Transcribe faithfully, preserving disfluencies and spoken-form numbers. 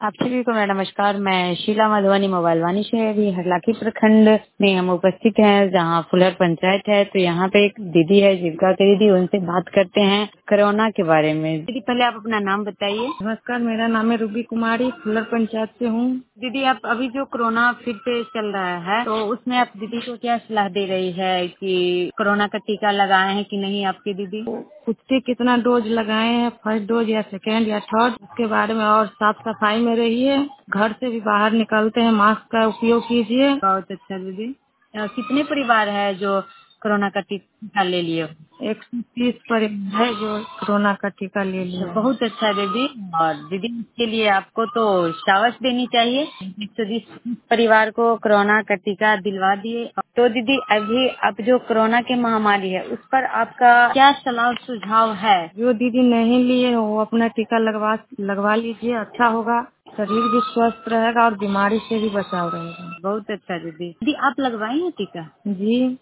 आप सभी को मेरा नमस्कार। मैं शीला मधुबनी मोबाइल वाणी से अभी हरलाखी प्रखंड में हम उपस्थित हैं, जहां फुलर पंचायत है। तो यहाँ पे एक दीदी है, जीविका की दीदी, उनसे बात करते हैं कोरोना के बारे में। दीदी पहले आप अपना नाम बताइए। नमस्कार, मेरा नाम है रूबी कुमारी, फुलर पंचायत से हूँ। दीदी आप अभी जो कोरोना फिर से चल रहा है, तो उसमें आप दीदी को क्या सलाह दे रही है कि कोरोना का टीका लगाए हैं कि नहीं आपकी दीदी? कुत्ते कितना डोज लगाए हैं, फर्स्ट डोज या सेकेंड या थर्ड, उसके बारे में। और साफ सफाई में रहिए, घर से भी बाहर निकलते हैं मास्क का उपयोग कीजिए। बहुत अच्छा दीदी। अ, कितने परिवार है जो कोरोना का टीका ले लिए? एक सौ तीस परिवार है जो कोरोना का टीका ले लिया है। बहुत अच्छा दीदी। और दीदी इसके लिए आपको तो शाबाश देनी चाहिए। एक सौ बीस परिवार को कोरोना का टीका दिलवा दिए। तो दीदी अभी अब जो कोरोना की महामारी है, उस पर आपका क्या सलाह सुझाव है? जो दीदी नहीं लिए हो वो अपना टीका लगवा लगवा लीजिए, अच्छा होगा। शरीर भी स्वस्थ रहेगा और बीमारी से भी बचाव रहेगा। बहुत अच्छा दीदी। दीदी आप लगवाई हैं टीका? जी।